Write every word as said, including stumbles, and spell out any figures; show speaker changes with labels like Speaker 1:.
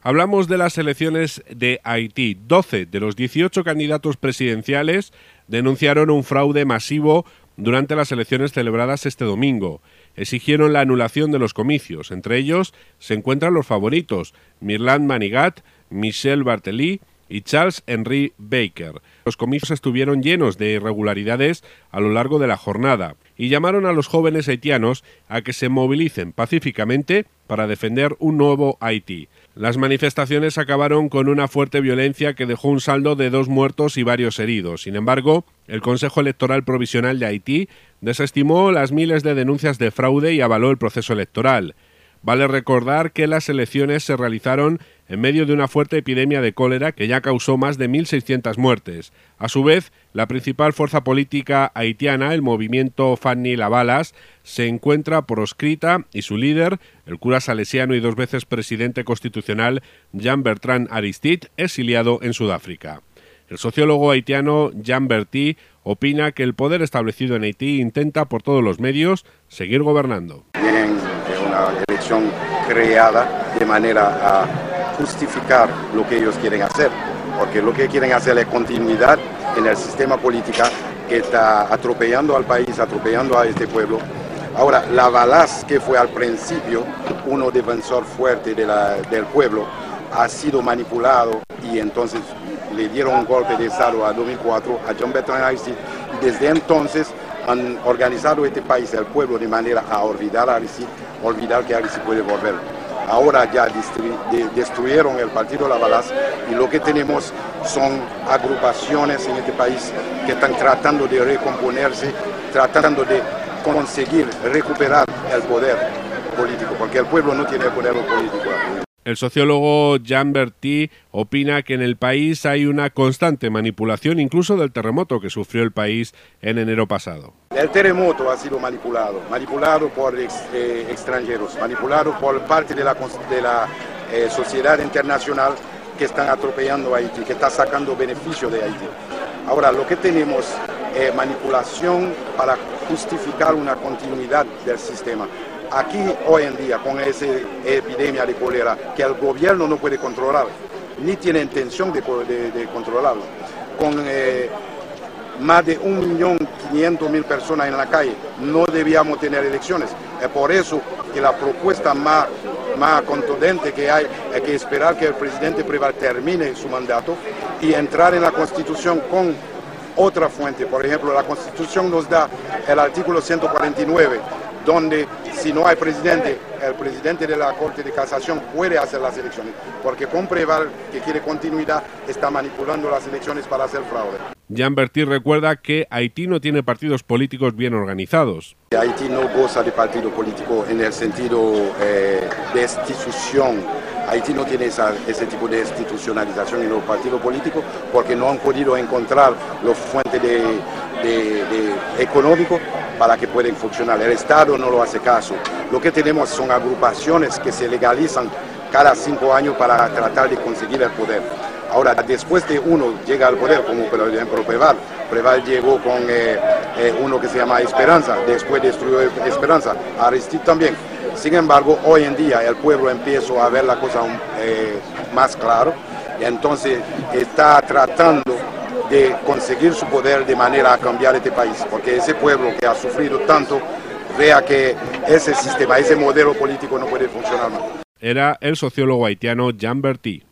Speaker 1: Hablamos de las elecciones de Haití. doce de los dieciocho candidatos presidenciales denunciaron un fraude masivo durante las elecciones celebradas este domingo. Exigieron la anulación de los comicios. Entre ellos se encuentran los favoritos, Mirland Manigat, Michel Bartelly y Charles-Henri Baker. Los comicios estuvieron llenos de irregularidades a lo largo de la jornada y llamaron a los jóvenes haitianos a que se movilicen pacíficamente para defender un nuevo Haití. Las manifestaciones acabaron con una fuerte violencia que dejó un saldo de dos muertos y varios heridos. Sin embargo, el Consejo Electoral Provisional de Haití desestimó las miles de denuncias de fraude y avaló el proceso electoral. Vale recordar que las elecciones se realizaron en medio de una fuerte epidemia de cólera que ya causó más de mil seiscientas muertes. A su vez, la principal fuerza política haitiana, el movimiento Fanny Lavalas, se encuentra proscrita y su líder, el cura salesiano y dos veces presidente constitucional Jean-Bertrand Aristide, exiliado en Sudáfrica. El sociólogo haitiano Jean Berty opina que el poder establecido en Haití intenta por todos los medios seguir gobernando.
Speaker 2: Tienen una elección creada de manera a justificar lo que ellos quieren hacer, porque lo que quieren hacer es continuidad en el sistema político que está atropellando al país, atropellando a este pueblo. Ahora, Lavalas, que fue al principio uno defensor fuerte de la, del pueblo, ha sido manipulado y entonces le dieron un golpe de estado a dos mil cuatro a Jean-Bertrand Aristide y desde entonces han organizado este país, el pueblo, de manera a olvidar a Aristide, olvidar que Aristide puede volver. Ahora ya destruyeron el partido Lavalas y lo que tenemos son agrupaciones en este país que están tratando de recomponerse, tratando de conseguir recuperar el poder político, porque el pueblo no tiene el poder político.
Speaker 1: El sociólogo Jean Berty opina que en el país hay una constante manipulación, incluso del terremoto que sufrió el país en enero pasado.
Speaker 2: El terremoto ha sido manipulado, manipulado por ex, eh, extranjeros, manipulado por parte de la, de la eh, sociedad internacional que están atropellando a Haití, que está sacando beneficio de Haití. Ahora, lo que tenemos es manipulación para justificar una continuidad del sistema. Aquí hoy en día, con esa epidemia de cólera que el gobierno no puede controlar, ni tiene intención de, de, de controlarlo, con eh, más de un millón quinientos mil personas en la calle, no debíamos tener elecciones. Es por eso que la propuesta más, más contundente que hay es que esperar que el presidente Preval termine su mandato y entrar en la Constitución con otra fuente. Por ejemplo, la Constitución nos da el artículo ciento cuarenta y nueve, donde si no hay presidente, el presidente de la Corte de Casación puede hacer las elecciones, porque con Preval, que quiere continuidad, está manipulando las elecciones para hacer fraude.
Speaker 1: Jean Berty recuerda que Haití no tiene partidos políticos bien organizados.
Speaker 2: Haití no goza de partido político en el sentido eh, de institución. Haití no tiene esa, ese tipo de institucionalización en los partidos políticos porque no han podido encontrar los fuentes de, de, de económicos para que puedan funcionar. El Estado no lo hace caso. Lo que tenemos son agrupaciones que se legalizan cada cinco años para tratar de conseguir el poder. Ahora, después de uno llega al poder, como por ejemplo Preval, Preval llegó con eh, eh, uno que se llama Esperanza, después destruyó Esperanza, Aristide también. Sin embargo, hoy en día el pueblo empieza a ver la cosa eh, más claro, y entonces está tratando de conseguir su poder de manera a cambiar este país, porque ese pueblo que ha sufrido tanto vea que ese sistema, ese modelo político no puede funcionar más.
Speaker 1: Era el sociólogo haitiano Jean Berty.